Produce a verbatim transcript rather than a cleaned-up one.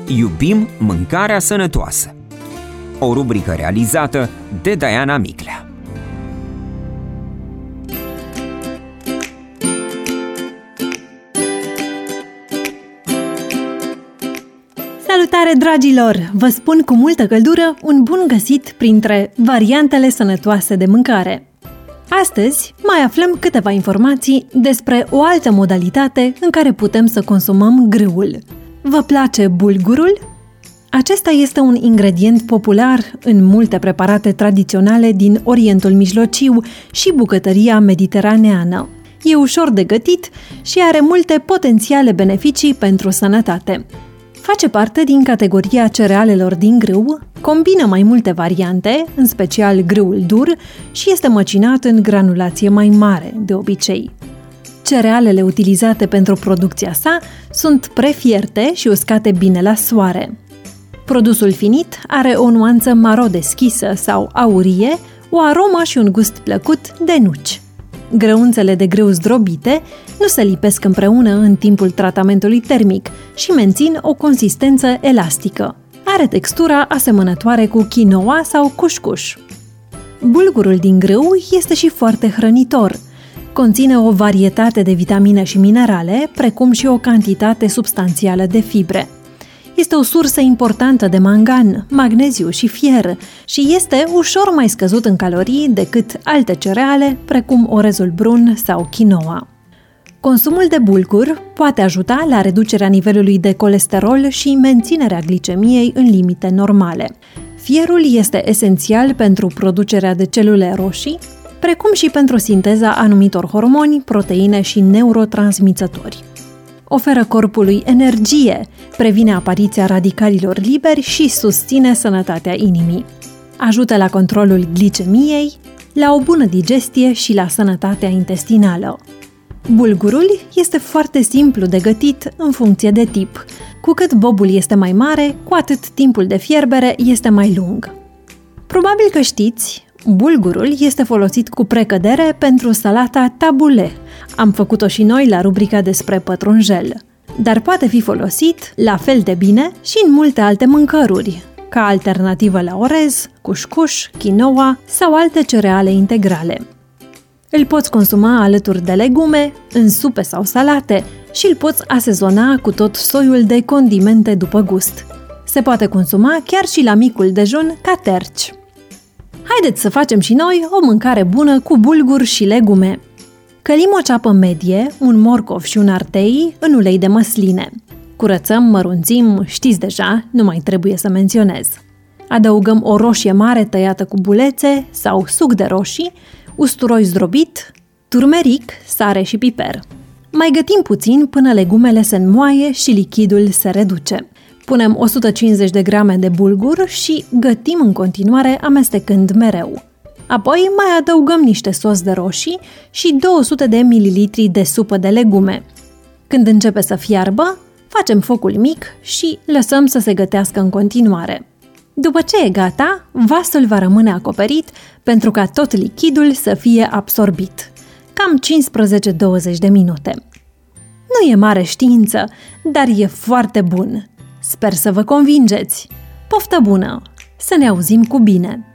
Iubim mâncarea sănătoasă. O rubrică realizată de Diana Miclea. Salutare, dragilor! Vă spun cu multă căldură un bun găsit printre variantele sănătoase de mâncare. Astăzi mai aflăm câteva informații despre o altă modalitate în care putem să consumăm grâul. Vă place bulgurul? Acesta este un ingredient popular în multe preparate tradiționale din Orientul Mijlociu și bucătăria mediteraneană. E ușor de gătit și are multe potențiale beneficii pentru sănătate. Face parte din categoria cerealelor din grâu, combină mai multe variante, în special grâul dur, și este măcinat în granulație mai mare, de obicei. Cerealele utilizate pentru producția sa sunt prefierte și uscate bine la soare. Produsul finit are o nuanță maro deschisă sau aurie, o aromă și un gust plăcut de nuci. Grăunțele de grâu zdrobite nu se lipesc împreună în timpul tratamentului termic și mențin o consistență elastică. Are textura asemănătoare cu quinoa sau cușcuș. Bulgurul din grâu este și foarte hrănitor. Conține o varietate de vitamine și minerale, precum și o cantitate substanțială de fibre. Este o sursă importantă de mangan, magneziu și fier și este ușor mai scăzut în calorii decât alte cereale, precum orezul brun sau quinoa. Consumul de bulgur poate ajuta la reducerea nivelului de colesterol și menținerea glicemiei în limite normale. Fierul este esențial pentru producerea de celule roșii, precum și pentru sinteza anumitor hormoni, proteine și neurotransmițători. Oferă corpului energie, previne apariția radicalilor liberi și susține sănătatea inimii. Ajută la controlul glicemiei, la o bună digestie și la sănătatea intestinală. Bulgurul este foarte simplu de gătit în funcție de tip. Cu cât bobul este mai mare, cu atât timpul de fierbere este mai lung. Probabil că știți, bulgurul este folosit cu precădere pentru salata tabule. Am făcut-o și noi la rubrica despre pătrunjel. Dar poate fi folosit la fel de bine și în multe alte mâncăruri, ca alternativă la orez, cușcuș, quinoa sau alte cereale integrale. Îl poți consuma alături de legume, în supe sau salate și îl poți asezona cu tot soiul de condimente după gust. Se poate consuma chiar și la micul dejun ca terci. Haideți să facem și noi o mâncare bună cu bulgur și legume. Călim o ceapă medie, un morcov și un ardei în ulei de măsline. Curățăm, mărunțim, știți deja, nu mai trebuie să menționez. Adăugăm o roșie mare tăiată cu bulețe sau suc de roșii, usturoi zdrobit, turmeric, sare și piper. Mai gătim puțin până legumele se înmoaie și lichidul se reduce. Punem o sută cincizeci de grame de bulgur și gătim în continuare, amestecând mereu. Apoi mai adăugăm niște sos de roșii și două sute de mililitri de supă de legume. Când începe să fiarbă, facem focul mic și lăsăm să se gătească în continuare. După ce e gata, vasul va rămâne acoperit pentru ca tot lichidul să fie absorbit. Cam cincisprezece douăzeci de minute. Nu e mare știință, dar e foarte bun. Sper să vă convingeți! Poftă bună! Să ne auzim cu bine!